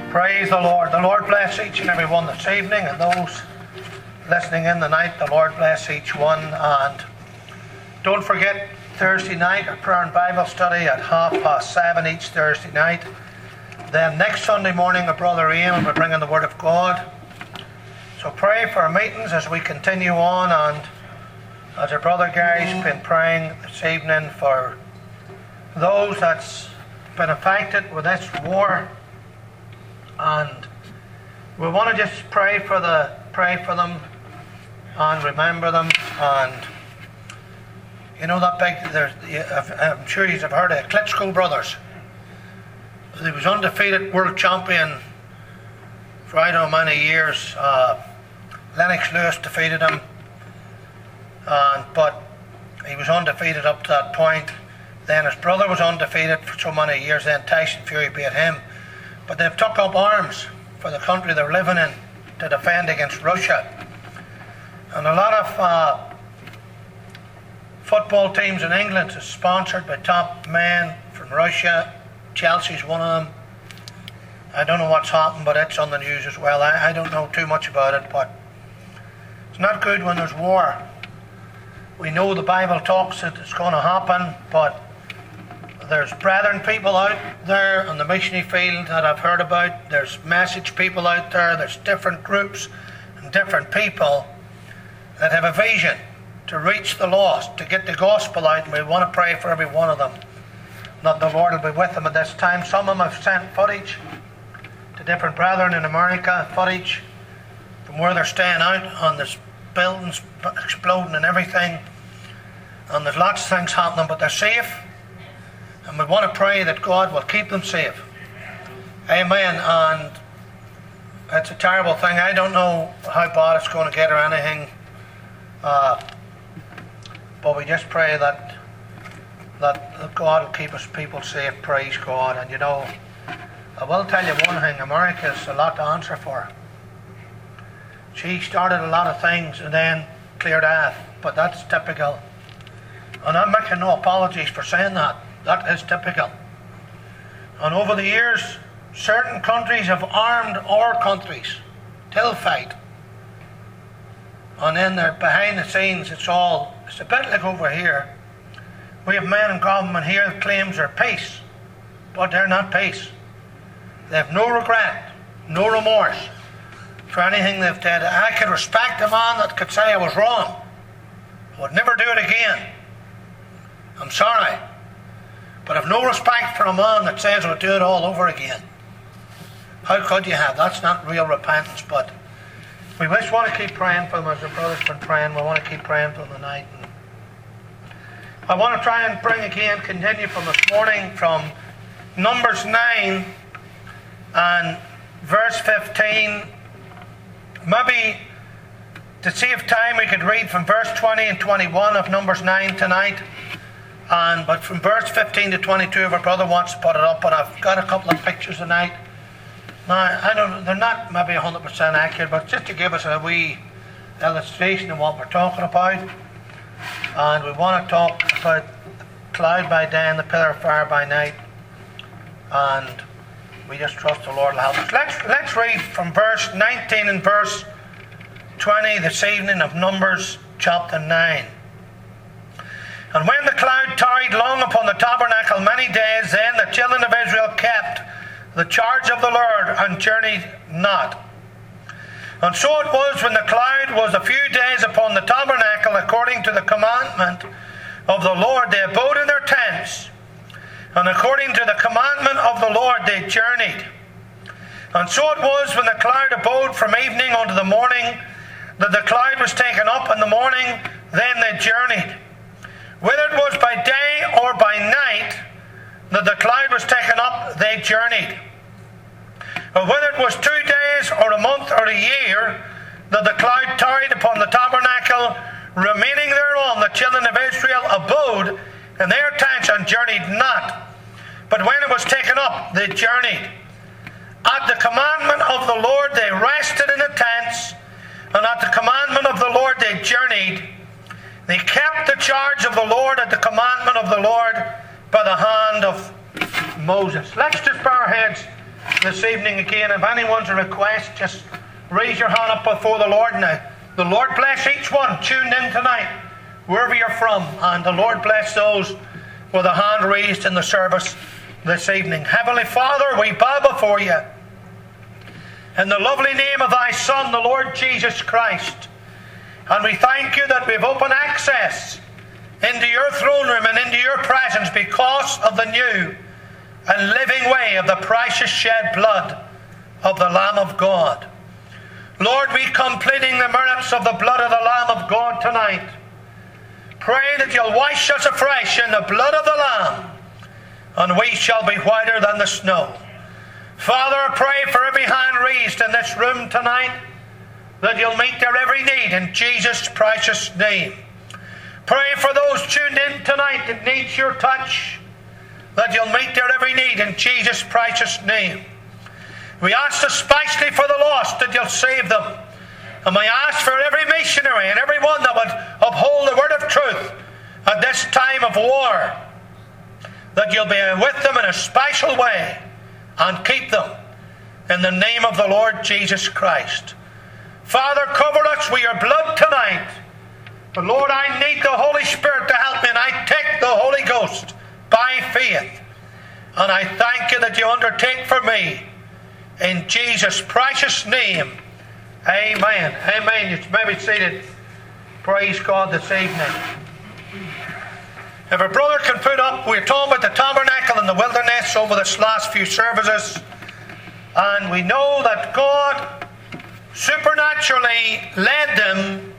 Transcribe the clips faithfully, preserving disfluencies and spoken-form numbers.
Praise the Lord. The Lord bless each and every one this evening, and those listening in the night, the Lord bless each one. And don't forget Thursday night, our prayer and Bible study at half past seven each Thursday night. Then next Sunday morning, a brother Ian will be bringing the Word of God. So pray for our meetings as we continue on, and as our brother Gary's been praying this evening for those that's been affected with this war. And we want to just pray for the pray for them and remember them. And you know that big, there's, I'm sure you've heard of Klitschko brothers. He was undefeated world champion for I don't know many years. Uh, Lennox Lewis defeated him, and but he was undefeated up to that point. Then his brother was undefeated for so many years. Then Tyson Fury beat him. But they've took up arms for the country they're living in to defend against Russia. And a lot of uh, football teams in England is sponsored by top men from Russia. Chelsea's one of them. I don't know what's happened, but it's on the news as well. I, I don't know too much about it, but it's not good when there's war. We know the Bible talks that it's going to happen, but there's brethren people out there on the missionary field that I've heard about. There's message people out there. There's different groups and different people that have a vision to reach the lost, to get the gospel out, and we want to pray for every one of them. That the Lord will be with them at this time. Some of them have sent footage to different brethren in America, footage from where they're staying out on this buildings exploding and everything. And there's lots of things happening, but they're safe. And we want to pray that God will keep them safe. Amen. And it's a terrible thing. I don't know how bad it's going to get or anything. Uh, but we just pray that, that God will keep us people safe. Praise God. And you know, I will tell you one thing. America's a lot to answer for. She started a lot of things and then cleared off. But that's typical. And I'm making no apologies for saying that. That is typical. And over the years, certain countries have armed our countries till fight. And then they're behind the scenes, it's all, it's a bit like over here. We have men in government here that claims they're peace, but they're not peace. They have no regret, no remorse for anything they've done. I could respect a man that could say I was wrong. I would never do it again. I'm sorry. But I've no respect for a man that says we'll do it all over again. How could you have? That's not real repentance. But we just want to keep praying for them as the brother's been praying. We want to keep praying for them tonight. And I want to try and bring again, continue from this morning, from Numbers nine and verse fifteen. Maybe to save time we could read from verse twenty and twenty-one of Numbers nine tonight. And but from verse fifteen to twenty-two, if our brother wants to put it up, but I've got a couple of pictures tonight. Now, I don't, they're not maybe one hundred percent accurate, but just to give us a wee illustration of what we're talking about. And we want to talk about the cloud by day and the pillar of fire by night. And we just trust the Lord will help us. Let's, let's read from verse nineteen and verse twenty this evening of Numbers chapter nine. And when the cloud tarried long upon the tabernacle many days, then the children of Israel kept the charge of the Lord and journeyed not. And so it was when the cloud was a few days upon the tabernacle, according to the commandment of the Lord, they abode in their tents. And according to the commandment of the Lord, they journeyed. And so it was when the cloud abode from evening unto the morning, that the cloud was taken up in the morning, then they journeyed. Whether it was by day or by night that the cloud was taken up, they journeyed. Or whether it was two days or a month or a year that the cloud tarried upon the tabernacle, remaining thereon, the children of Israel abode in their tents and journeyed not. But when it was taken up, they journeyed. At the commandment of the Lord they rested in the tents, and at the commandment of the Lord they journeyed. They kept the charge of the Lord at the commandment of the Lord by the hand of Moses. Let's just bow our heads this evening again. If anyone's a request, just raise your hand up before the Lord now. The Lord bless each one tuned in tonight, wherever you're from, and the Lord bless those with a hand raised in the service this evening. Heavenly Father, we bow before you in the lovely name of thy Son, the Lord Jesus Christ. And we thank you that we've open access into your throne room and into your presence because of the new and living way of the precious shed blood of the Lamb of God. Lord, we come pleading the merits of the blood of the Lamb of God tonight. Pray that you'll wash us afresh in the blood of the Lamb, and we shall be whiter than the snow. Father, I pray for every hand raised in this room tonight, that you'll meet their every need in Jesus' precious name. Pray for those tuned in tonight that need your touch, that you'll meet their every need in Jesus' precious name. We ask especially for the lost that you'll save them. And we ask for every missionary and everyone that would uphold the word of truth at this time of war, that you'll be with them in a special way and keep them in the name of the Lord Jesus Christ. Father, cover us with your blood tonight. But Lord, I need the Holy Spirit to help me, and I take the Holy Ghost by faith. And I thank you that you undertake for me. In Jesus' precious name, amen. Amen. You may be seated. Praise God this evening. If a brother can put up, we're talking about the tabernacle in the wilderness over this last few services. And we know that God supernaturally led them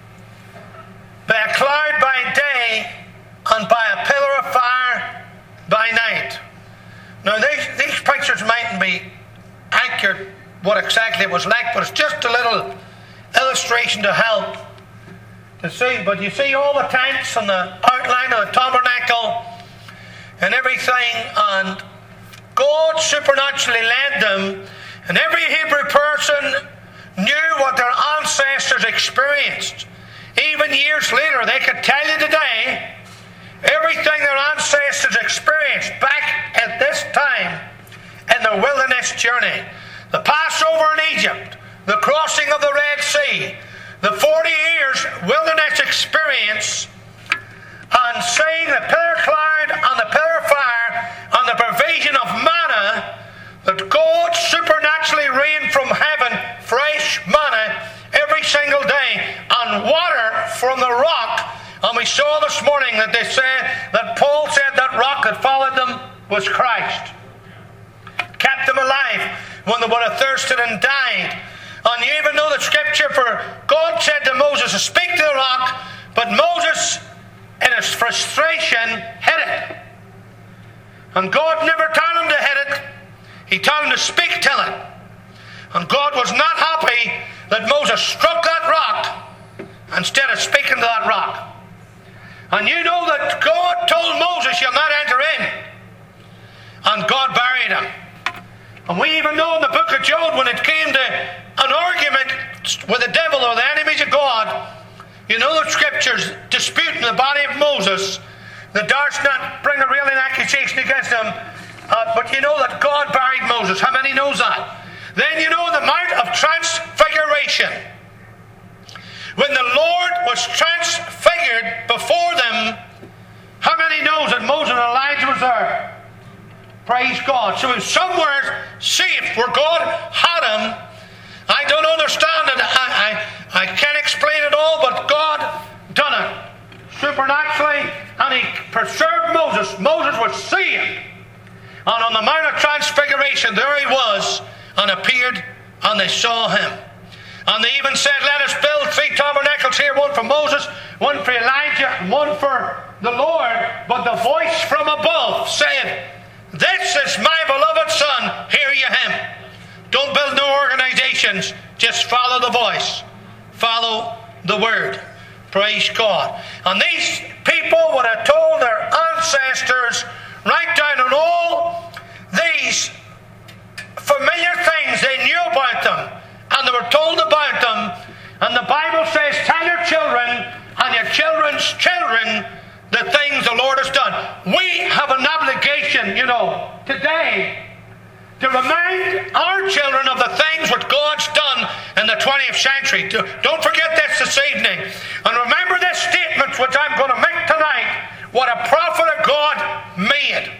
by a cloud by day and by a pillar of fire by night. Now these, these pictures mightn't be accurate what exactly it was like, but it's just a little illustration to help to see. But you see all the tents and the outline of the tabernacle and everything, and God supernaturally led them, and every Hebrew person knew what their ancestors experienced. Even years later, they could tell you today everything their ancestors experienced back at this time in their wilderness journey. The Passover in Egypt, the crossing of the Red Sea, the forty years wilderness experience, and seeing the pillar cloud and the pillar fire and the provision of manna, that God supernaturally rained from heaven fresh manna every single day, and water from the rock. And we saw this morning that they said that Paul said that rock that followed them was Christ. Kept them alive when they would have thirsted and died. And you even know the scripture, for God said to Moses to speak to the rock, but Moses in his frustration hit it. And God never told him to hit it. He told him to speak to it. And God was not happy that Moses struck that rock instead of speaking to that rock. And you know that God told Moses, you'll not enter in. And God buried him. And we even know in the book of Job, when it came to an argument with the devil or the enemies of God, you know the scriptures disputing the body of Moses, the durst not bring a real accusation against him. Uh, but you know that God buried Moses. How many knows that? Then you know the Mount of Transfiguration, when the Lord was transfigured before them, how many knows that Moses and Elijah was there? Praise God. So he was somewhere safe where God had him. I don't understand it. I, I, I can't explain it all, but God done it supernaturally, and he preserved Moses. Moses was saved. And on the Mount of Transfiguration, there he was, and appeared, and they saw him. And they even said, let us build three tabernacles here, one for Moses, one for Elijah, and one for the Lord. But the voice from above said, this is my beloved Son, hear ye him. Don't build no organizations, just follow the voice. Follow the word. Praise God. And these people would have told their ancestors right down on all these familiar things they knew about them, and they were told about them. And the Bible says, tell your children and your children's children the things the Lord has done. We have an obligation, you know, today to remind our children of the things what God's done in the twentieth century. Don't forget this this evening. And remember this statement which I'm going to make tonight, what a prophet of God made.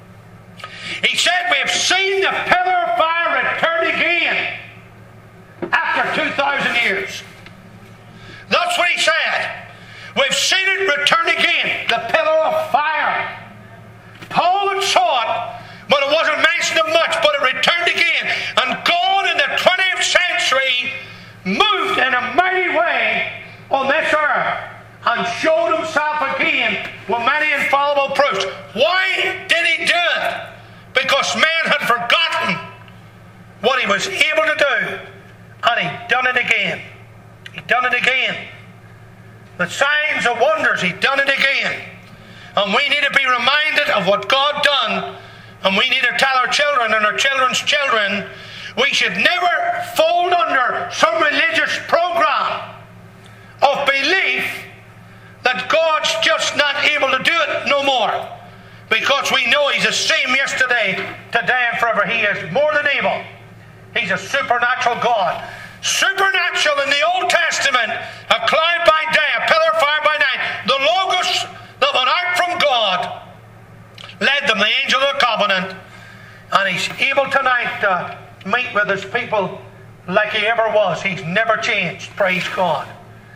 He said, we have seen the pillar of fire return again after two thousand years. That's what he said. We've seen it return again, the pillar of fire. Paul had saw it, but it wasn't mentioned of much, but it returned again. And God in the twentieth century moved in a mighty way on this earth and showed himself again with many infallible proofs. Why did he do it? Because man had forgotten what he was able to do, and he done it again. He done it again. The signs and wonders, he done it again. And we need to be reminded of what God done, and we need to tell our children and our children's children, we should never fold under some religious program of belief that God's just not able to do it no more. Because we know he's the same yesterday, today and forever. He is more than able. He's a supernatural God. Supernatural in the Old Testament, a cloud by day, a pillar of fire by night. The Logos that went out from God led them, the angel of the covenant. And he's able tonight to meet with his people like he ever was. He's never changed. Praise God.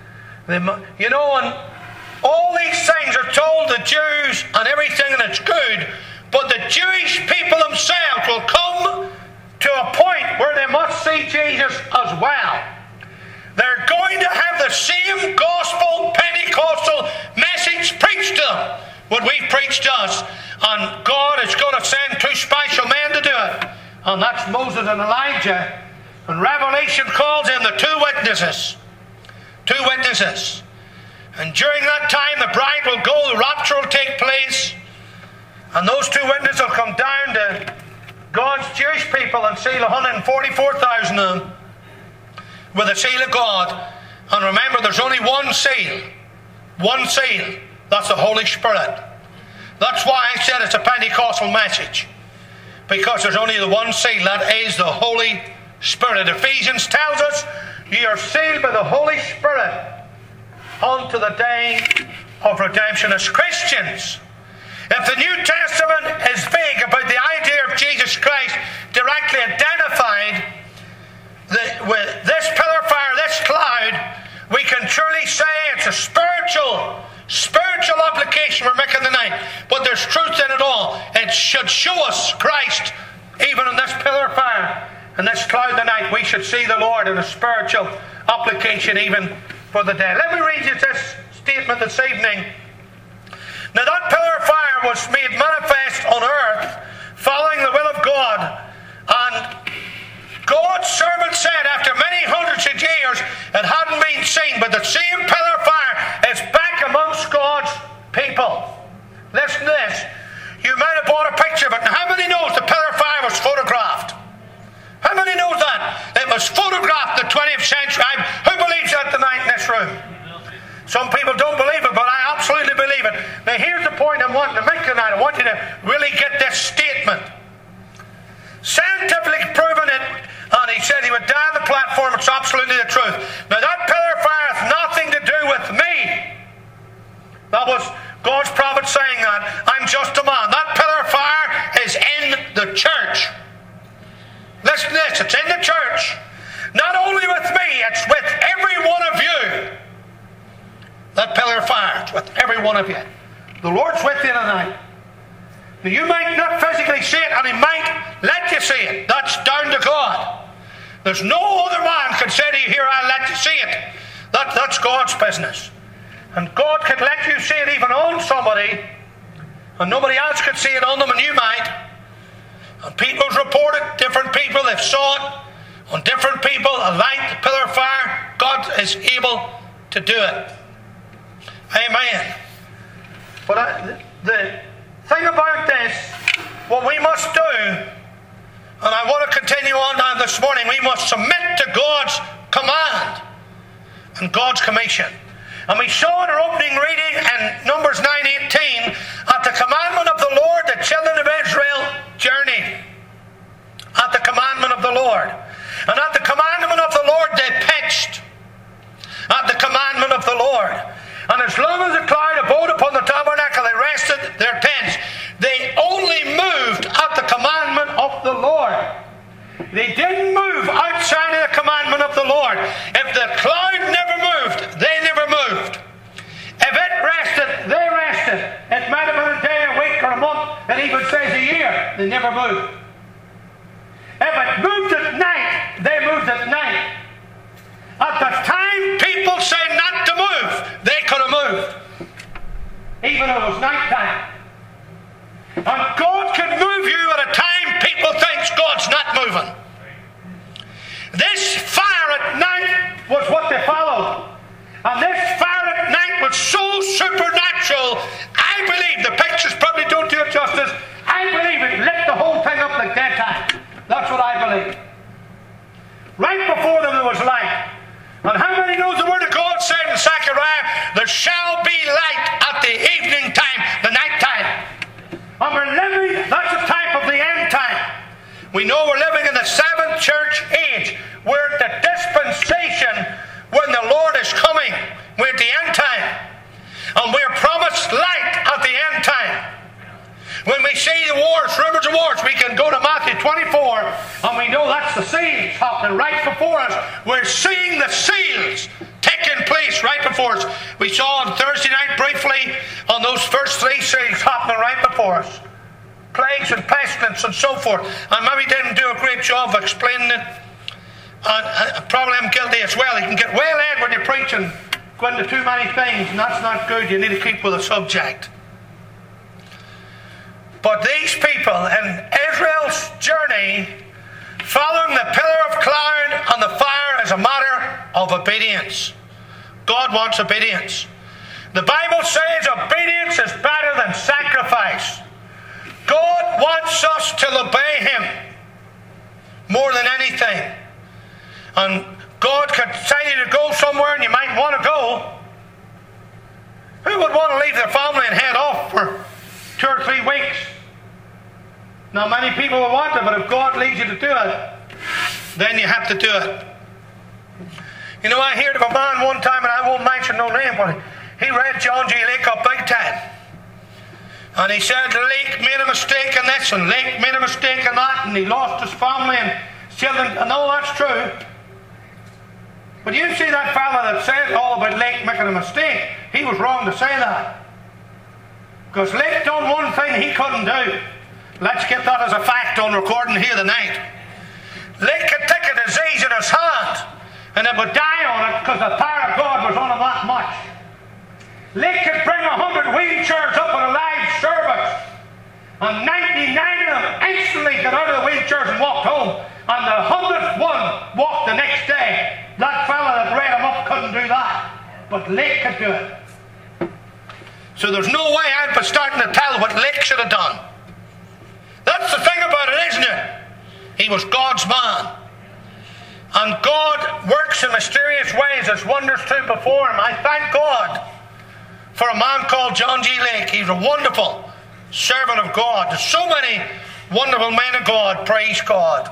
You know, and all these things are told the Jews and everything, and it's good, but the Jewish people themselves will come to a point where they must see Jesus as well. They're going to have the same gospel Pentecostal message preached to them, what we've preached to us, and God is going to send two special men to do it, and that's Moses and Elijah. And Revelation calls them the two witnesses. Two witnesses. And during that time, the bride will go, the rapture will take place, and those two witnesses will come down to God's Jewish people and seal one hundred forty-four thousand of them with the seal of God. And remember, there's only one seal. One seal. That's the Holy Spirit. That's why I said it's a Pentecostal message. Because there's only the one seal. That is the Holy Spirit. Ephesians tells us, ye are sealed by the Holy Spirit unto the day of redemption. As Christians, if the New Testament is vague about the idea of Jesus Christ directly identified the, with this pillar of fire, this cloud, we can truly say it's a spiritual, spiritual application we're making tonight. But there's truth in it all. It should show us Christ even in this pillar of fire. In this cloud tonight, we should see the Lord in a spiritual application even for the day. Let me read you this statement this evening. Now that pillar of fire was made manifest on earth, following the will of God. And God's servant said, after many hundreds of years, it hadn't been seen, but the same pillar of fire is back amongst God's people. Listen to this. You might have bought a picture of it. Now, how many knows the pillar of fire was photographed? How many knows that? It was photographed in the twentieth century. I, who believes that tonight in this room? Some people don't believe it, but I absolutely believe it. Now here's the point I'm wanting to make tonight. I want you to really get this statement. Scientifically proven it, and he said he would die on the platform. It's absolutely the truth. Now that pillar of fire has nothing to do with me. That was God's prophet saying that. I'm just a man. That pillar of fire is in the church. Listen to this. It's in the church. Not only with me, it's with every one of you. That pillar of fire, it's with every one of you. The Lord's with you tonight. Now, you might not physically see it, and He might let you see it. That's down to God. There's no other man can say to you, here, I'll let you see it. That, that's God's business. And God could let you see it even on somebody, and nobody else could see it on them, and you might. And people's reported, different people, they've saw it on different people, a light, a pillar of fire. God is able to do it. Amen. But I, the thing about this, what we must do, and I want to continue on now this morning, we must submit to God's command and God's commission. And we saw in our opening reading in Numbers nine eighteen, at the commandment of the Lord, the children of Israel journeyed. At Lord. And at the commandment of the Lord they pitched. At the commandment of the Lord. And as long as the cloud abode upon the tabernacle, they rested their tents. They only moved at the commandment of the Lord. They didn't move outside of the commandment of the Lord. If the cloud never moved, they never moved. If it rested, they rested. It might have been a day, a week, or a month. It even says a year. They never moved. If it moved at night, they moved at night. At the time people say not to move, they could have moved. Even though it was night time. And God can move you at a time people think God's not moving. This fire at night was what they followed. And this fire at night was so supernatural, I believe, the pictures probably don't do it justice, I believe it lit the whole thing up like daytime. That's what I believe. Right before them there was light. And how many knows the word of God said in Zechariah, there shall be light at the evening time, the night time. And we're living, that's a type of the end time. We know we're living in the seventh church age. We're at the dispensation when the Lord is coming. We're at the end time. And we're promised light at the end time. When we see the wars, rumors of wars, we can go to Matthew twenty-four and we know that's the seals happening right before us. We're seeing the seals taking place right before us. We saw on Thursday night briefly on those first three seals happening right before us. Plagues and pestilence and so forth. And maybe didn't do a great job of explaining it. And uh, probably I'm guilty as well. You can get well led when you're preaching, go into too many things, and that's not good. You need to keep with the subject. But these people in Israel's journey, following the pillar of cloud and the fire is a matter of obedience. God wants obedience. The Bible says obedience is better than sacrifice. God wants us to obey Him more than anything. And God could tell you to go somewhere and you might want to go. Who would want to leave their family and head off for two or three weeks? Now many people will want it, but if God leads you to do it, then you have to do it. You know, I heard of a man one time, and I won't mention no name, but he read John G. Lake up big time. And he said Lake made a mistake in this, and Lake made a mistake in that, and he lost his family and his children. And all that's true. But you see that fella that said all about Lake making a mistake, he was wrong to say that. Because Lake done one thing he couldn't do. Let's get that as a fact on recording here tonight. Lake could take a disease in his hand and it would die on it because the power of God was on him that much. Lake could bring a hundred wheelchairs up in a live service and ninety-nine of them instantly got out of the wheelchairs and walked home, and the hundredth one walked the next day. That fella that read him up couldn't do that, but Lake could do it. So there's no way I'd be starting to tell what Lake should have done. That's the thing about it, isn't it? He was God's man. And God works in mysterious ways as wonders to before him. I thank God for a man called John G. Lake. He's a wonderful servant of God. There's so many wonderful men of God. Praise God.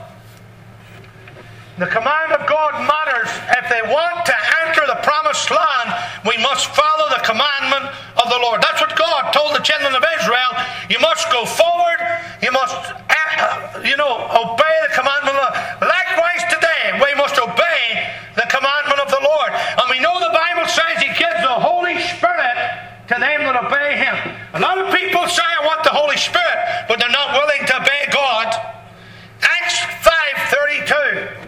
The command of God matters. If they want to enter the promised land, we must follow the commandment of the Lord. That's what God told the children of Israel. You must go forward. You must, uh, you know, obey the commandment of the Lord. Likewise today, we must obey the commandment of the Lord. And we know the Bible says He gives the Holy Spirit to them that obey Him. A lot of people say, I want the Holy Spirit, but they're not willing to obey God. Acts five thirty-two.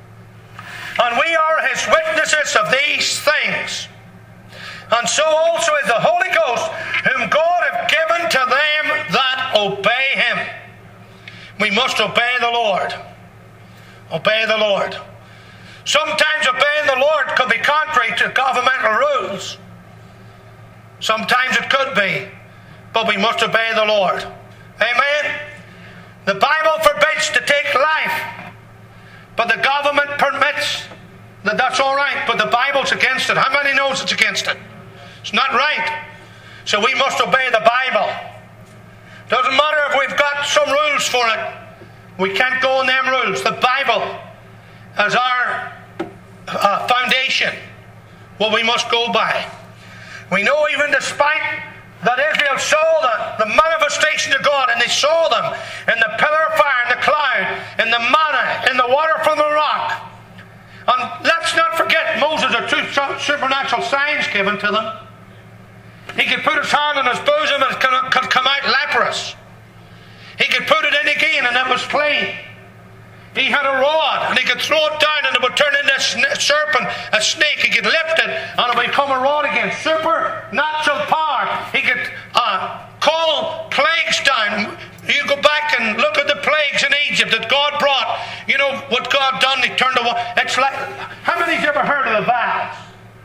And we are His witnesses of these things. And so also is the Holy Ghost, whom God hath given to them that obey Him. We must obey the Lord. Obey the Lord. Sometimes obeying the Lord could be contrary to governmental rules. Sometimes it could be. But we must obey the Lord. Amen? The Bible forbids to take life. But the government permits that. That's all right, but the Bible's against it. How many knows it's against it? It's not right. So we must obey the Bible. Doesn't matter if we've got some rules for it. We can't go on them rules. The Bible as our uh, foundation, what we must go by. We know even despite that Israel saw the, the manifestation of God, and they saw them in the pillar of fire, in the cloud, in the manna, in the water from the rock. And let's not forget, Moses had two supernatural signs given to them. He could put his hand on his bosom and it could come out leprous. He could put it in again and it was clean. He had a rod and he could throw it down and it would turn into a serpent, a snake. He could lift it and it would become a rod again. Supernatural power. He could uh, call plagues down. You go back and look at the plagues in Egypt that God brought. You know what God done? He turned the water. It's like, how many's ever heard of the vials?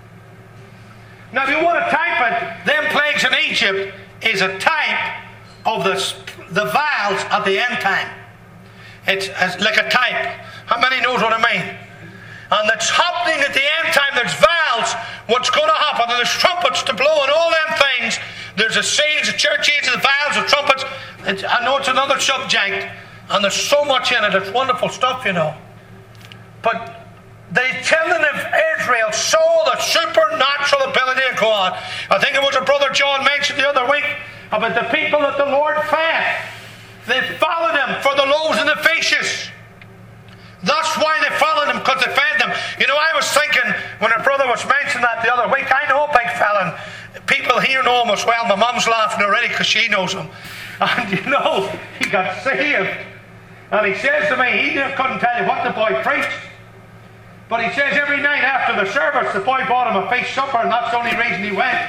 Now if you want to type it, them plagues in Egypt is a type of the, the vials at the end time. It's, it's like a type. How many knows what I mean? And it's happening at the end time. There's vials. What's going to happen? And there's trumpets to blow and all them things. There's the seals, the church age, the vials, the trumpets. It's, I know it's another subject. And there's so much in it. It's wonderful stuff, you know. But the children of Israel saw the supernatural ability of God. I think it was a brother John mentioned the other week about the people that the Lord fed. They followed him for the loaves and the fishes. That's why they followed him, because they fed them. You know, I was thinking, when a brother was mentioning that the other week, I know a big fella, and people here know him as well. My mum's laughing already because she knows him. And you know, he got saved. And he says to me, he couldn't tell you what the boy preached. But he says every night after the service, the boy bought him a fish supper, and that's the only reason he went.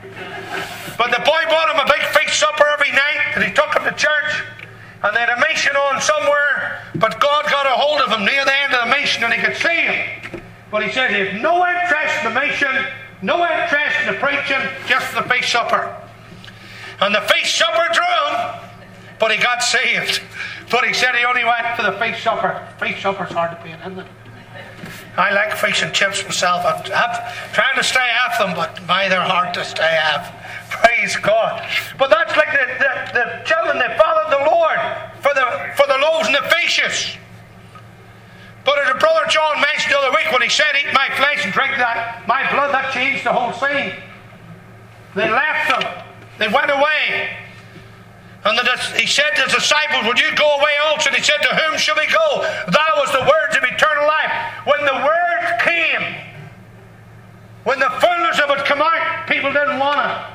But the boy bought him a big fish supper every night, and he took him to church. And they had a mission on somewhere, but God got a hold of him near the end of the mission and he could see him. But he said he had no interest in the mission, no interest in the preaching, just the fish supper. And the fish supper drew him, but he got saved. But he said he only went for the fish supper. Fish supper's hard to beat, isn't it? I like fish and chips myself. I'm, I'm trying to stay off them, but my, they're hard to stay off. Praise God. But that's like the, the, the children, they followed the Lord for the for the loaves and the fishes. But as a brother John mentioned the other week when he said, eat my flesh and drink that my blood, that changed the whole scene. They left them. They went away. And the, he said to the disciples, would you go away also? And he said, to whom shall we go? That was the words of eternal life. When the word came, when the fullness of it came out, people didn't want it.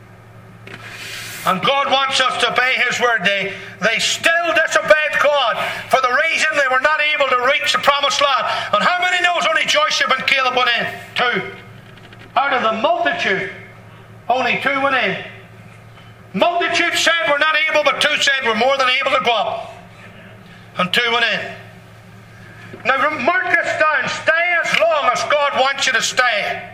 And God wants us to obey His word. They, they still disobeyed God for the reason they were not able to reach the promised land. And how many knows only Joshua and Caleb went in? Two. Out of the multitude, only two went in. Multitude said we're not able, but two said we're more than able to go up. And two went in. Now mark this down. Stay as long as God wants you to stay.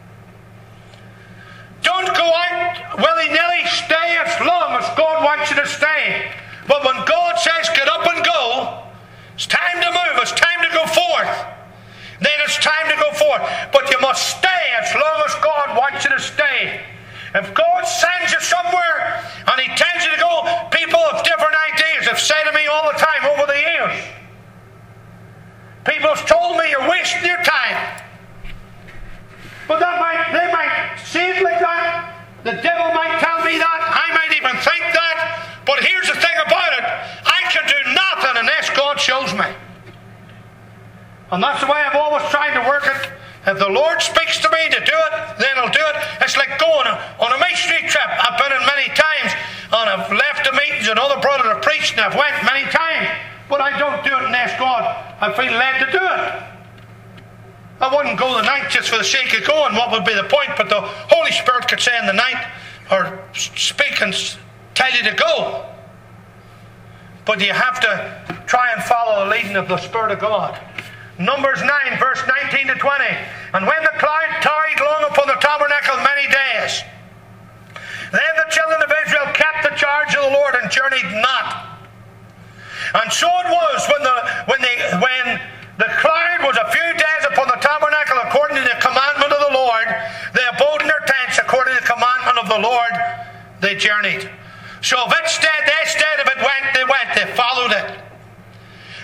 Don't go out willy-nilly. Stay as long as God wants you to stay. But when God says get up and go, it's time to move. It's time to go forth. Then it's time to go forth. But you must stay as long as God wants you to stay. If God sends you somewhere and He tells you to go, people of different ideas have said to me all the time over the years. People have told me you're wasting your time. But that might, they might see it like that. The devil might tell me that. I might even think that. But here's the thing about it. I can do nothing unless God shows me. And that's the way I've always tried to work it. If the Lord speaks to me to do it, then I'll do it. It's like going on a missionary trip. I've been in many times. And I've left the meetings and other brothers have preached and I've went many times. But I don't do it unless God, I feel led to do it. I wouldn't go the night just for the sake of going. What would be the point? But the Holy Spirit could say in the night or speak and tell you to go. But you have to try and follow the leading of the Spirit of God. Numbers nine, verse nineteen to twenty. And when the cloud tarried long upon the tabernacle many days, then the children of Israel kept the charge of the Lord and journeyed not. And so it was when the when they when the cloud was a few days upon the tabernacle according to the commandment of the Lord, they abode in their tents according to the commandment of the Lord, they journeyed. So if it stayed, they stayed. If it went, they went. They followed it.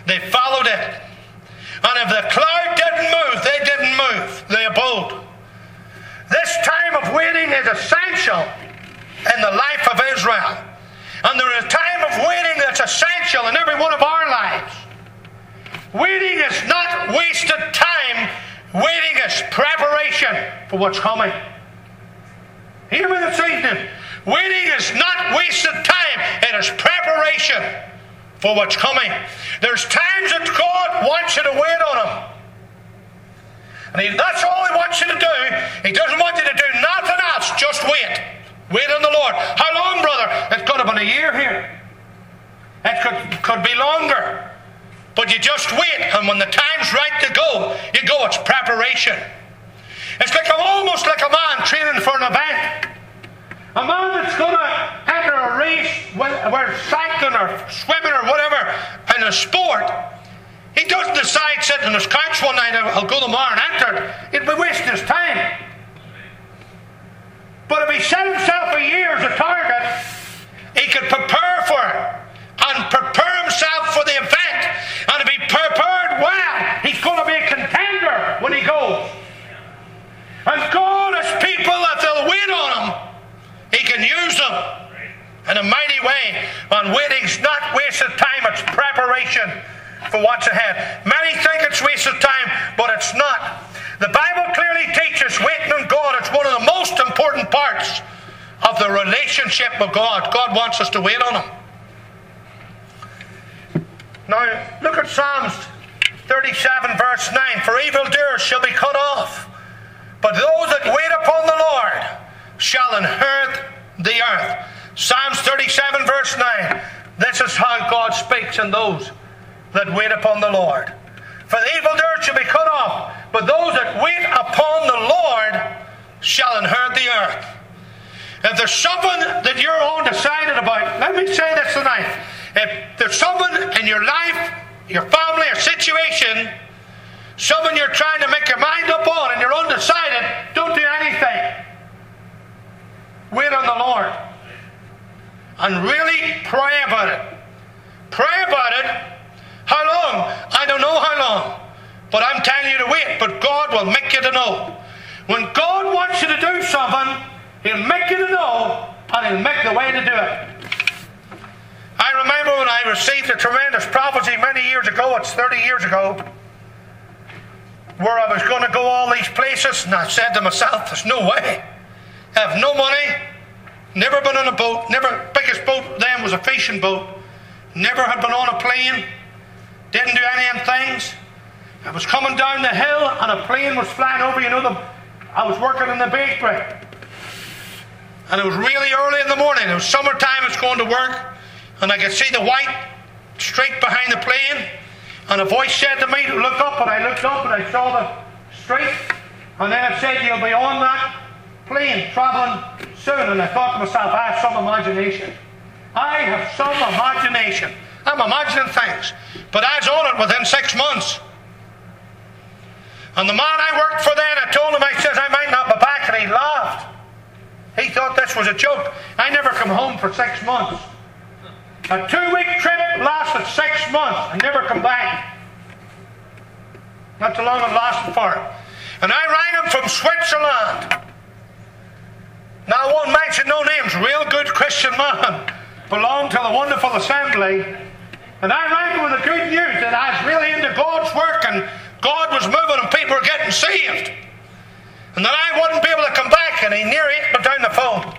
They followed it. And if the cloud didn't move, they didn't move. They abode. This time of waiting is essential in the life of Israel. And there is a time of waiting that's essential in every one of our lives. Waiting is not wasted time. Waiting is preparation for what's coming. Hear me this evening. Waiting is not wasted time. It is preparation for what's coming. There's times that God wants you to wait on Him. And he, that's all He wants you to do. He doesn't want you to do nothing else. Just wait. Wait on the Lord. How long, brother? It could have been a year here. It could, could be longer. But you just wait. And when the time's right to go, you go. It's preparation. It's like almost like a man training for an event. A man that's going to enter a race, whether it's cycling or swimming or whatever, in a sport, he doesn't decide sitting on his couch one night, I'll go tomorrow and enter it. It'd be wasting his time. But if he set himself a year as a target, he could prepare for it and prepare himself for the event. And if he prepared well, he's going to be a contender when he goes. And God has people that they'll wait on Him. He can use them in a mighty way. And waiting's not wasted time, it's preparation for what's ahead. Many think it's wasted time, but it's not. The Bible clearly teaches waiting on God. It's one of the most important parts of the relationship with God. God wants us to wait on Him. Now, look at Psalms thirty-seven, verse nine. For evildoers shall be cut off, but those that wait upon the Lord shall inherit the earth. Psalms thirty-seven, verse nine. This is how God speaks in those that wait upon the Lord. For the evildoers shall be cut off, but those that wait upon the Lord shall inherit the earth. If there's something that you're undecided about, let me say this tonight. If there's something in your life, your family, or situation, something you're trying to make your mind up on and you're undecided, don't do anything. Wait on the Lord. And really pray about it. Pray about it. How long? I don't know how long. But I'm telling you to wait. But God will make you to know. When God wants you to do something, He'll make you to know, and He'll make the way to do it. I remember when I received a tremendous prophecy many years ago, it's thirty years ago, where I was going to go all these places, and I said to myself, there's no way. I have no money, never been on a boat, never, biggest boat then was a fishing boat, never had been on a plane, didn't do any of them things. I was coming down the hill and a plane was flying over, you know, the, I was working in the bakery. And it was really early in the morning, it was summertime, I was going to work, and I could see the white streak behind the plane, and a voice said to me to look up, and I looked up and I saw the streak, and then it said, you'll be on that plane travelling soon. And I thought to myself, I have some imagination. I have some imagination. I'm imagining things. But I was on it within six months. And the man I worked for then, I told him, I said, I might not be back, and he laughed. He thought this was a joke. I never come home for six months. A two-week trip lasted six months. I never come back. That's how long it lasted for. And I rang him from Switzerland. Now, I won't mention no names. Real good Christian man. Belonged to the wonderful assembly. And I rang him with the good news that I was really into God's work and God was moving and people were getting saved. And that I wouldn't be able to come back, and he near ate me down the phone.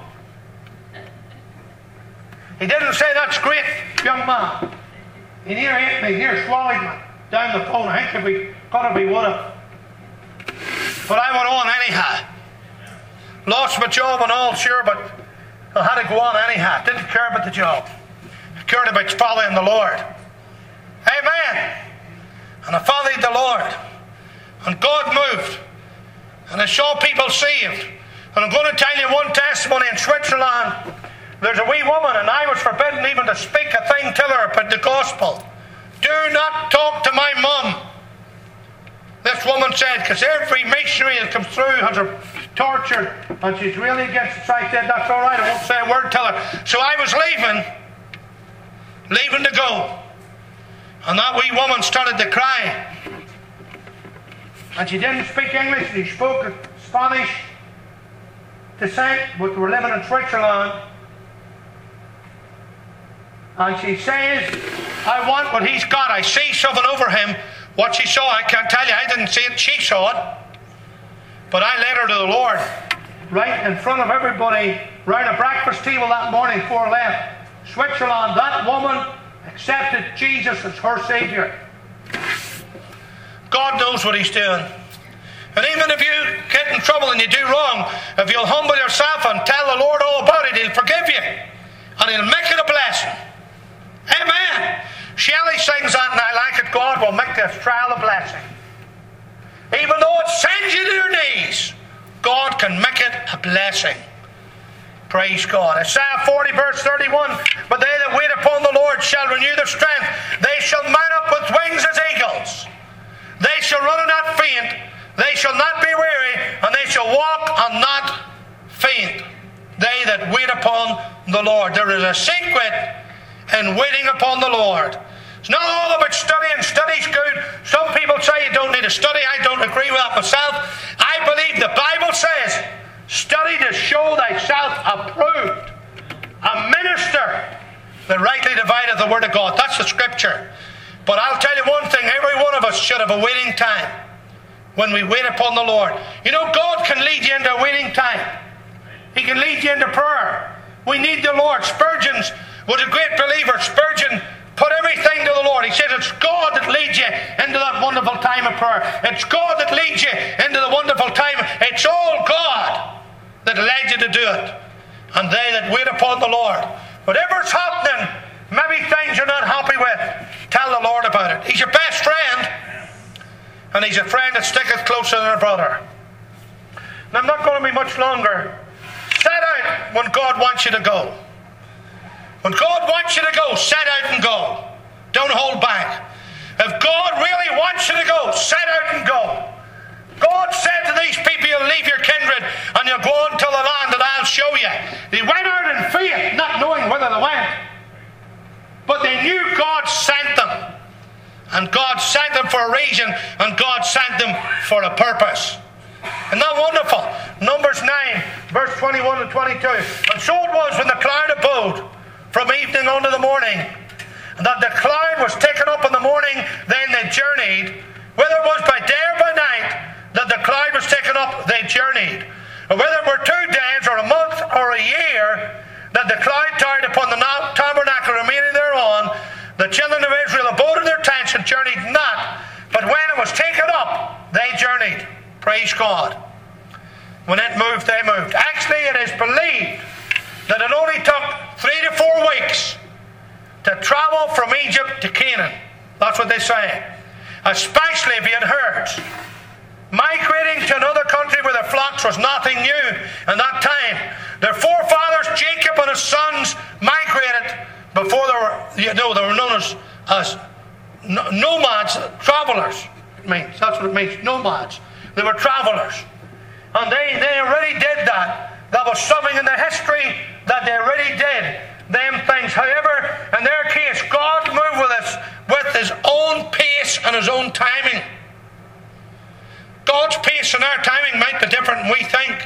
He didn't say, that's great, young man. He near ate me, near swallowed me down the phone. I think if we could have, he would have. But I went on anyhow. Lost my job and all, sure, but I had to go on anyhow. Didn't care about the job. I cared about following the Lord. Amen. And I followed the Lord. And God moved. And I saw people saved. And I'm going to tell you one testimony in Switzerland. There's a wee woman, and I was forbidden even to speak a thing to her about the gospel. Do not talk to my mum. This woman said, because every missionary that comes through has her tortured, and she's really against it. So I said, that's all right, I won't say a word to her. So I was leaving, leaving to go. And that wee woman started to cry. And she didn't speak English, she spoke Spanish to say, but we were living in Switzerland. And she says, I want what he's got. I see something over him. What she saw, I can't tell you. I didn't see it. She saw it. But I led her to the Lord. Right in front of everybody, round a breakfast table that morning before I left. Switzerland, that woman accepted Jesus as her Saviour. God knows what he's doing. And even if you get in trouble and you do wrong, if you'll humble yourself and tell the Lord all about it, he'll forgive you. And he'll make it a blessing. Amen. Shelley sings that and I like it. God will make this trial a blessing. Even though it sends you to your knees, God can make it a blessing. Praise God. Isaiah forty verse thirty-one. But they that wait upon the Lord shall renew their strength. They shall mount up with wings as eagles. They shall run and not faint. They shall not be weary. And they shall walk and not faint. They that wait upon the Lord. There is a secret in waiting upon the Lord. It's not all about studying. Study's good. Some people say you don't need to study. I don't agree with that myself. I believe the Bible says, study to show thyself approved, a minister that rightly divideth the word of God. That's the scripture. But I'll tell you one thing, every one of us should have a waiting time when we wait upon the Lord. You know, God can lead you into a waiting time. He can lead you into prayer. We need the Lord. Spurgeon was a great believer. Spurgeon put everything to the Lord. He says it's God that leads you into that wonderful time of prayer. It's God that leads you into the wonderful time. It's all God that led you to do it. And they that wait upon the Lord. Whatever's happening, maybe things you're not happy with, tell the Lord about it. He's your best friend. And he's a friend that sticketh closer than a brother. And I'm not going to be much longer. Set out when God wants you to go. When God wants you to go, set out and go. Don't hold back. If God really wants you to go, set out and go. God said to these people, you'll leave your kindred and you'll go on to the land that I'll show you. They went out in faith, not knowing whither they went. But they knew God sent them. And God sent them for a reason, and God sent them for a purpose. Isn't that wonderful? Numbers nine, verse twenty-one to twenty-two. And so it was when the cloud abode from evening unto the morning, and that the cloud was taken up in the morning, then they journeyed. Whether it was by day or by night that the cloud was taken up, they journeyed. And whether it were two days or a month or a year that the cloud tarried upon the tabernacle remaining thereon, the children of Israel abode in their tents and journeyed not. But when it was taken up, they journeyed. Praise God. When it moved, they moved. Actually, it is believed that it only took three to four weeks to travel from Egypt to Canaan. That's what they say. Especially if you had herds. Migrating to another country where their flocks was nothing new in that time. Their forefathers, Jacob and his sons, migrated before they were, you know, they were known as, as nomads, travelers. It means, that's what it means, nomads. They were travelers. And they, they already did that. That was something in the history that they already did. Them things. However, in their case, God moved with us with his own pace and his own timing. God's pace and our timing might be different than we think.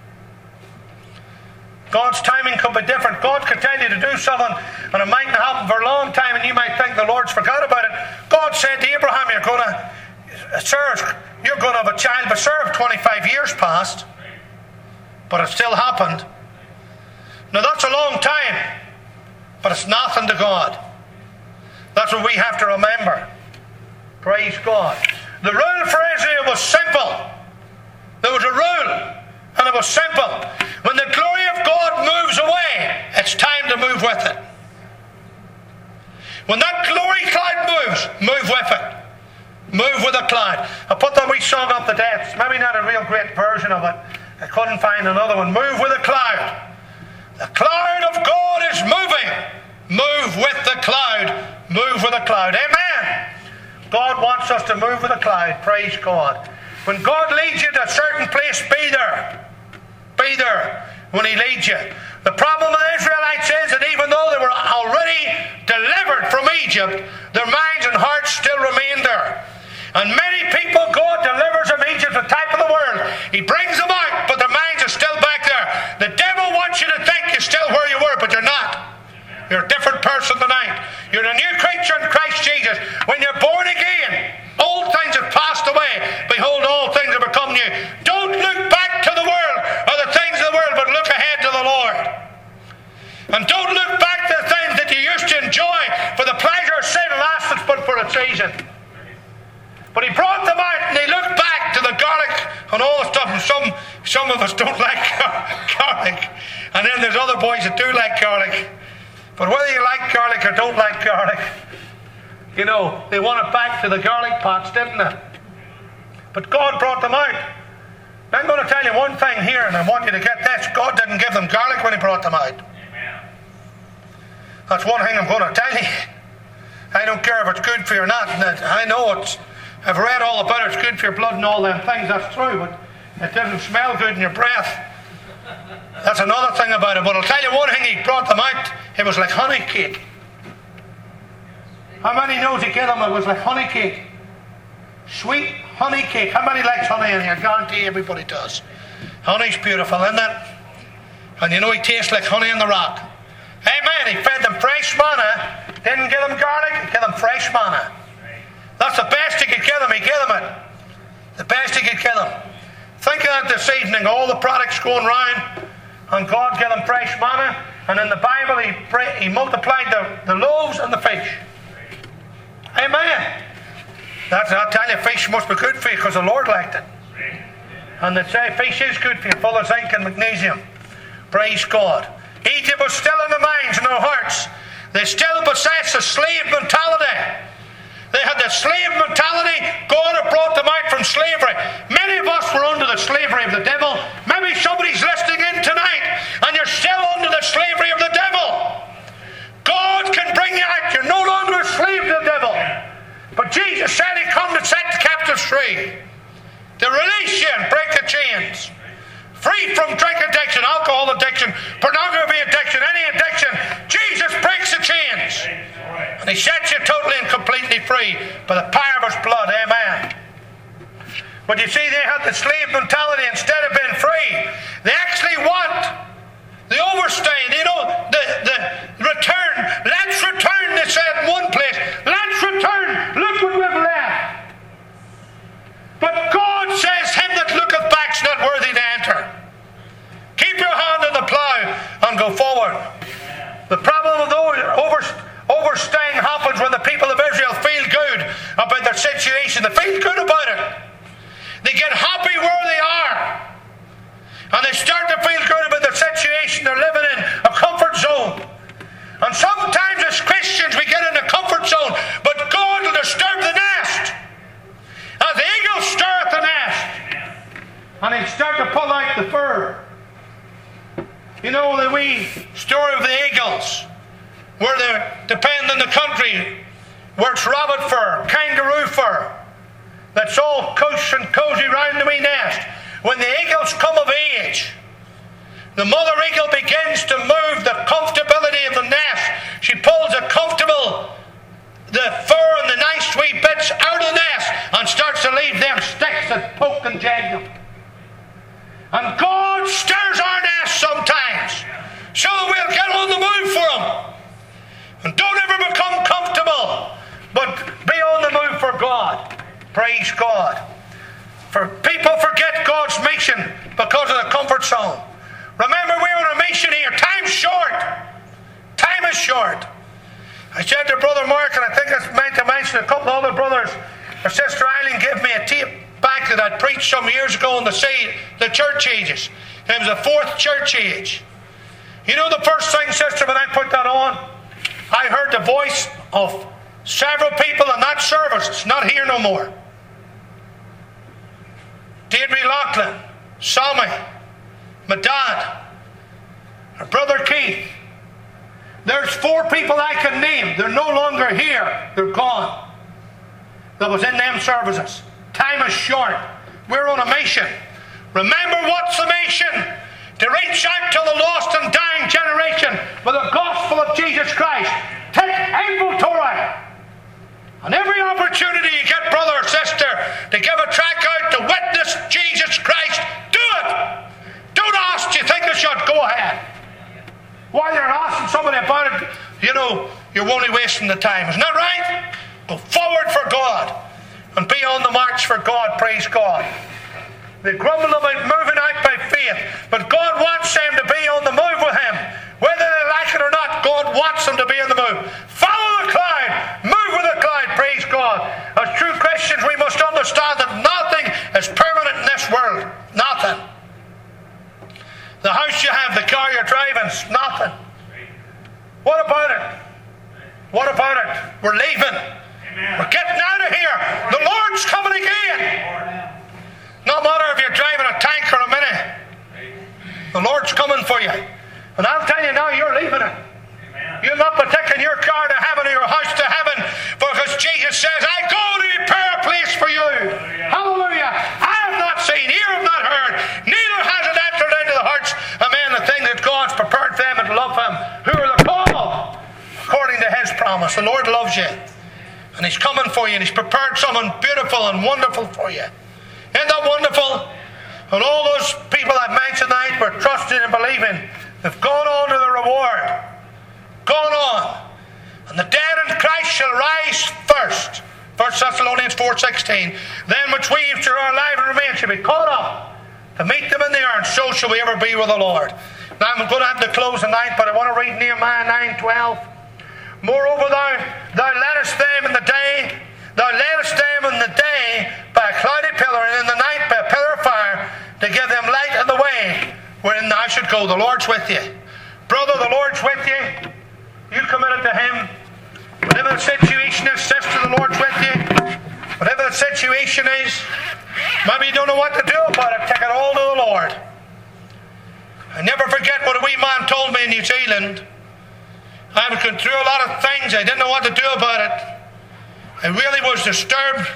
God's timing could be different. God could tell you to do something and it might not happen for a long time and you might think the Lord's forgot about it. God said to Abraham, you're going to serve, you're going to have a child, but serve twenty-five years passed. But it still happened. Now that's a long time, but it's nothing to God. That's what we have to remember. Praise God. The rule for Israel was simple. There was a rule, and it was simple. When the glory of God moves away, it's time to move with it. When that glory cloud moves, move with it. Move with the cloud. I put that wee song up the depths. Maybe not a real great version of it. I couldn't find another one. Move with the cloud. The cloud of God is moving. Move with the cloud. Move with the cloud. Amen. God wants us to move with the cloud. Praise God. When God leads you to a certain place, be there. Be there. when He leads you. The problem with the Israelites is that even though they were already delivered from Egypt, their minds and hearts still remained there. And many people, God delivers them. Egypt's the type of the world. He brings them out, but their minds are still back there. The devil wants you to think you're still where you were, but you're not. You're a different person tonight. You're a new creature in Christ Jesus. When you're born again, old things have passed away. Behold, all things have become new. Don't look back to the world or the things of the world, but look ahead to the Lord. And don't look back to the things that you used to enjoy, for the pleasure of sin lasteth but for a season. But He brought them out, and they looked back to the garlic and all the stuff. And some, some of us don't like garlic. And then there's other boys that do like garlic. But whether you like garlic or don't like garlic, you know, they want it back to the garlic pots, didn't they? But God brought them out. I'm going to tell you one thing here, and I want you to get this. God didn't give them garlic when He brought them out. That's one thing I'm going to tell you. I don't care if it's good for you or not. I know it's, I've read all about it. It's good for your blood and all them things. That's true, but it doesn't smell good in your breath. That's another thing about it. But I'll tell you one thing, He brought them out. It was like honey cake. How many knows He gave them it was like honey cake? Sweet honey cake. How many likes honey in here? I guarantee everybody does. Honey's beautiful, isn't it? And you know He tastes like honey in the rock. Amen. He fed them fresh manna. Didn't give them garlic. He gave them fresh manna. That's the best He could give them. He gave them it. The best He could give them. Think of that this evening. All the products going round, and God gave them fresh manna. And in the Bible, He, he multiplied the, the loaves and the fish. Amen. That's, I'll tell you, fish must be good for you because the Lord liked it. And they say fish is good for you, full of zinc and magnesium. Praise God. Egypt was still in their minds and their hearts. They still possessed a slave mentality. They had the slave mentality. God had brought them out from slavery. Many of us were under the slavery of the devil. Maybe somebody's listening in tonight and you're still under the slavery of the devil. God can bring you out. You're no longer a slave to the devil. But Jesus said He come to set the captives free, to release you and break the chains. Free from drink addiction, alcohol addiction, pornography addiction, any addiction. Jesus breaks the chains. And He sets you totally and completely free by the power of His blood. Amen. But you see, they had the slave mentality. Instead of being free, they actually want the overstaying, you know, the, the return. Let's return, they said in one place. Let's return. Look what we've left. But God says, Him that looketh back's not worthy to enter. Keep your hand on the plough and go forward. The problem with over, overstaying happens when the people of Israel feel good about their situation. They feel good about it. They get happy where they are. And they start to feel good about the situation they're living in, a comfort zone. And sometimes as Christians we get in a comfort zone, but God will disturb the nest. As the eagle stirreth the nest, and he'll start to pull out the fur. You know the wee story of the eagles, where they depend on the country, where it's rabbit fur, kangaroo fur, that's all cush and cozy round the wee nest. When the eagles come of age, the mother eagle begins to move the comfortability of the nest. She pulls the comfortable, the fur and the nice wee bits out of the nest and starts to leave them sticks that poke and jag them. And God stirs our nest sometimes so that we'll get on the move for Him. And don't ever become comfortable, but be on the move for God. Praise God. For people forget God's mission because of the comfort zone. Remember, we're on a mission here. Time's short. Time is short. I said to Brother Mark, and I think I meant to mention a couple of other brothers, or Sister Eileen gave me a tape back that I'd preached some years ago on the sea, the church ages. It was the fourth church age. You know the first thing, sister, when I put that on, I heard the voice of several people in that service. It's not here no more. Deirdre Loughlin, Sammy, my dad, our brother Keith. There's four people I can name. They're no longer here. They're gone. That was in them services. Time is short. We're on a mission. Remember what's the mission? to reach out to the lost and dying generation with the gospel of Jesus Christ. Take inventory. And every opportunity you get, brother or sister, to give a track out to witness Jesus Christ, do it. Don't ask, do you think I should? Go ahead. While you're asking somebody about it, you know, you're only wasting the time. Isn't that right? Go forward for God and be on the march for God. Praise God. They grumble about moving out by faith, but God wants them to be on the move with Him. Whether they like it or not, God wants them to be on the move. Follow the cloud. Move with the cloud. Praise God. As true Christians, we must understand that nothing is permanent in this world. Nothing. The house you have, the car you're driving, it's nothing. What about it? What about it? We're leaving. We're getting out of here. The Lord's coming again. No matter if you're driving a tank or a mini, the Lord's coming for you. And I'll tell you now, you're leaving it. You'll not be taking your car to heaven or your house to heaven, because Jesus says, I go to prepare a place for you. Hallelujah. I have not seen, ear have not heard, neither has it entered into the hearts of men the thing that God's prepared for them that love Him, who are the called according to His promise. The Lord loves you, and He's coming for you, and He's prepared something beautiful and wonderful for you. Isn't that wonderful? And all those people I've mentioned tonight were trusting and believing. They've gone on to the reward. Gone on. And the dead in Christ shall rise first. First Thessalonians four sixteen. Then which we which are alive and remain shall be caught up to meet them in the air, and so shall we ever be with the Lord. Now I'm going to have to close tonight, but I want to read Nehemiah nine twelve. Moreover, thou, thou leddest them in the day, thou leddest them in the day by a cloudy pillar, and in the night by a pillar of fire, to give them light in the way wherein thou should go. The Lord's with you. Brother, the Lord's with you. You committed to Him. Whatever the situation is, sister, the Lord's with you. Whatever the situation is, maybe you don't know what to do about it, take it all to the Lord. I never forget what a wee man told me in New Zealand. I was going through a lot of things. I didn't know what to do about it. I really was disturbed.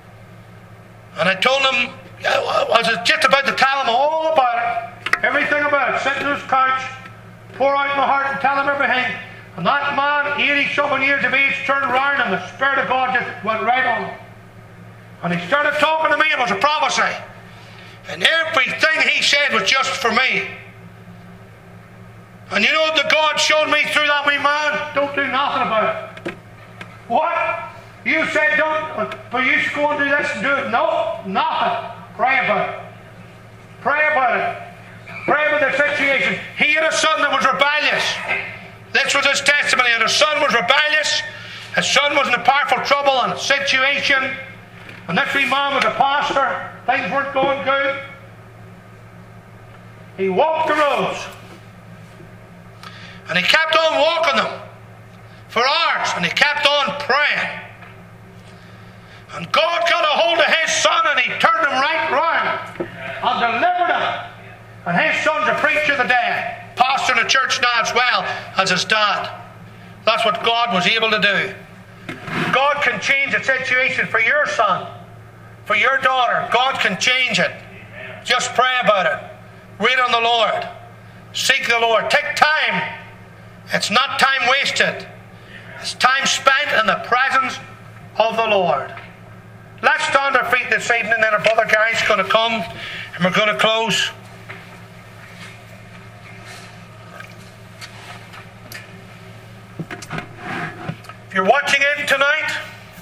And I told him, I was just about to tell him all about it. Everything about it. Sit on his couch, pour out my heart and tell him everything. And that man, eighty-something years of age, turned around and the Spirit of God just went right on him. And he started talking to me. It was a prophecy. And everything he said was just for me. And you know what the God showed me through that wee man? Don't do nothing about it. What? You said don't, but you should go and do this and do it. No, nothing. Pray about it. Pray about it. Pray about the situation. He had a son that was rebellious. This was his testimony. And his son was rebellious. His son was in a powerful trouble and a situation. And this wee man was a pastor. Things weren't going good. He walked the roads. And he kept on walking them for hours. And he kept on praying. And God got a hold of his son and He turned him right round and delivered him. And his son's a preacher today, pastor in a church now as well as his dad. That's what God was able to do. God can change the situation for your son, for your daughter. God can change it. Just pray about it. Wait on the Lord. Seek the Lord. Take time. It's not time wasted. It's time spent in the presence of the Lord. Let's stand our feet this evening, then our brother Gary's going to come and we're going to close. If you're watching in tonight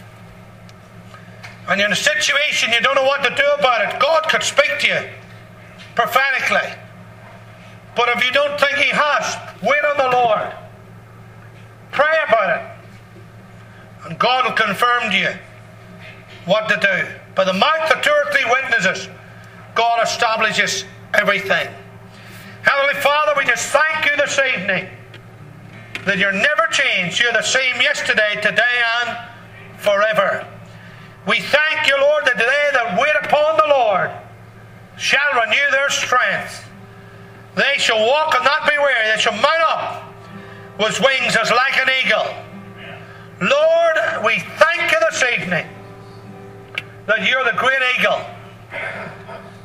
and you're in a situation you don't know what to do about it, God could speak to you prophetically. But if you don't think He has, wait on the Lord. Pray about it. And God will confirm to you what to do. By the mouth of two or three witnesses, God establishes everything. Heavenly Father, we just thank You this evening that You're never changed. You're the same yesterday, today, and forever. We thank You, Lord, that they that wait upon the Lord shall renew their strength. They shall walk and not be weary. They shall mount up with wings as like an eagle. Lord, we thank You this evening that You're the great eagle.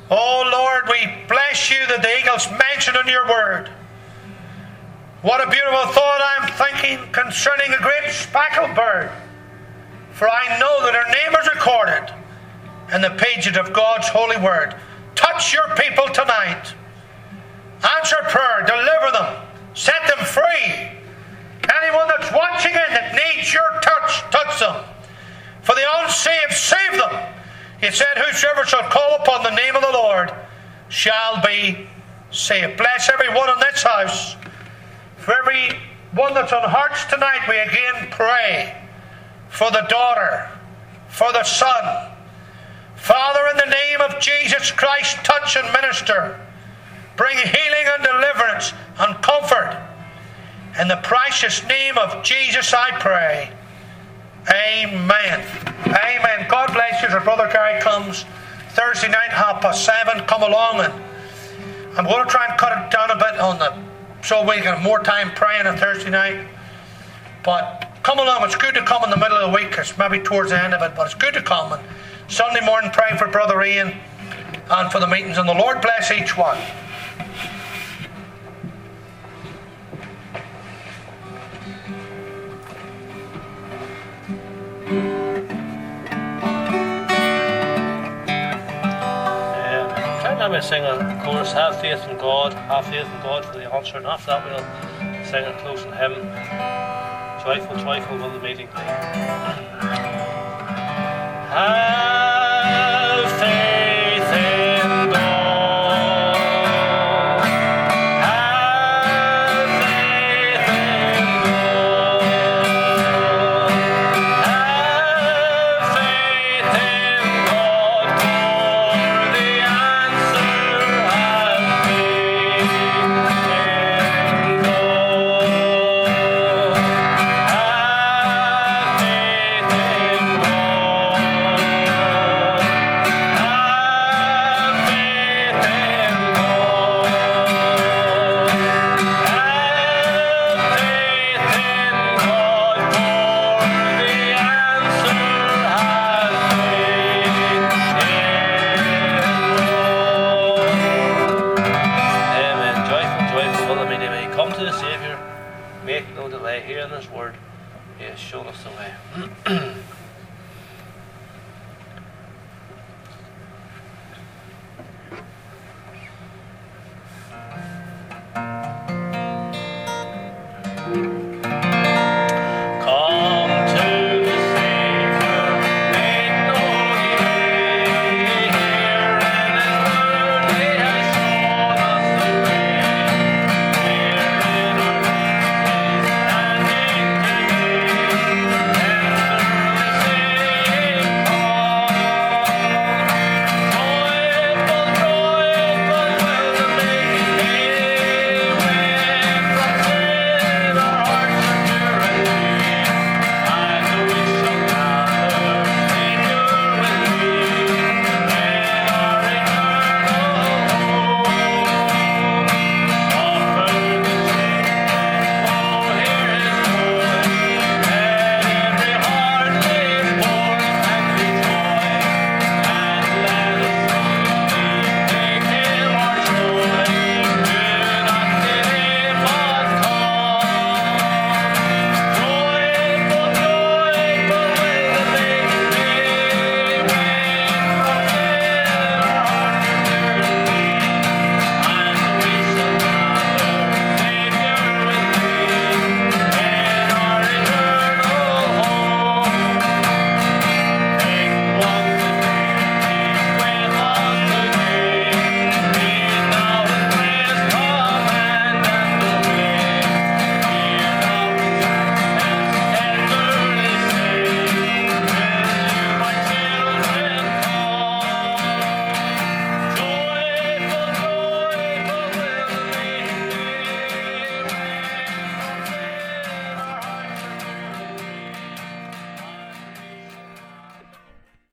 Oh Lord, we bless you that the eagle's mentioned in your word. What a beautiful thought I'm thinking concerning a great speckled bird. For I know that her name is recorded in the pages of God's holy word. Touch your people tonight. Answer prayer, deliver them, set them free. Anyone that's watching in that needs your touch, touch them. For the unsaved, save them. He said, whosoever shall call upon the name of the Lord shall be saved. Bless everyone in this house. For every one that's on hearts tonight, we again pray for the daughter, for the son. Father, in the name of Jesus Christ, touch and minister. Bring healing and deliverance and comfort. In the precious name of Jesus I pray. Amen. Amen. God bless you. As our brother Gary comes Thursday night, half past seven, come along, and I'm going to try and cut it down a bit on the so we can have more time praying on Thursday night. But come along. It's good to come in the middle of the week. It's maybe towards the end of it, but it's good to come. And Sunday morning, pray for Brother Ian and for the meetings. And the Lord bless each one. Let me sing a chorus, Have Faith in God, Have Faith in God for the answer, and after that we'll sing a closing hymn, Joyful, Joyful will the meeting be. Have faith in God, have faith in God, have faith in God, for the answer has been in God. Have faith in God. Have faith in God. Have faith in God, for the answer has been in God. Amen. Joyful, joyful will the meeting may come to the Saviour. Make no delay here in His word. He has shown us the way.